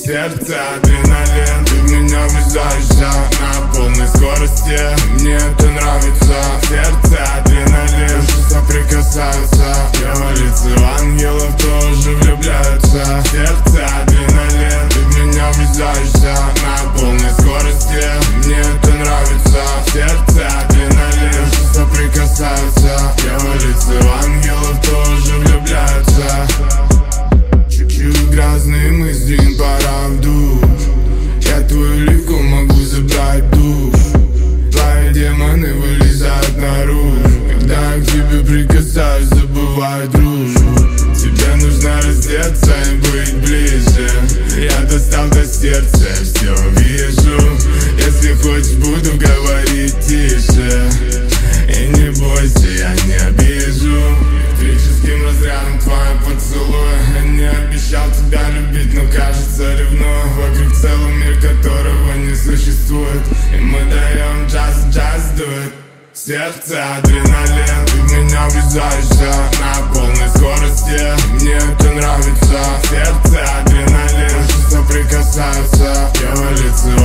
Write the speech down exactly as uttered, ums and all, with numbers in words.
сердце адреналин, ты в меня влезаешься на полной скорости, мне это нравится. Сердце адреналин, души соприкасаются, дьяволицы в ангелов тоже влюбляются. Сердце адреналин, ты в меня влезаешься на полной скорости, мне это нравится. Сердце адреналин, души соприкасаются, дьяволицы в ангелов тоже влюбляются. Чуть-чуть грязные мысли, пора в душ. Я твою лику могу забрать душ. Твои демоны вылезают наружу. Когда я к тебе прикасаюсь, забываю дружбу. Тебе нужно раздеться и быть ближе. Я достал до сердца, все вижу. Если хочешь, буду говорить тише. И не бойся, я не обижу. Электрическим разрядом твои поцелуи. Я не обещал тебя любить, но кажется ревную. Вокруг целый мир, которого не существует. И мы даем джаз, джаз дует. Сердце адреналин, ты в меня влезаешься на полной скорости, мне это нравится. Сердце адреналин, души соприкасаются, дьяволицы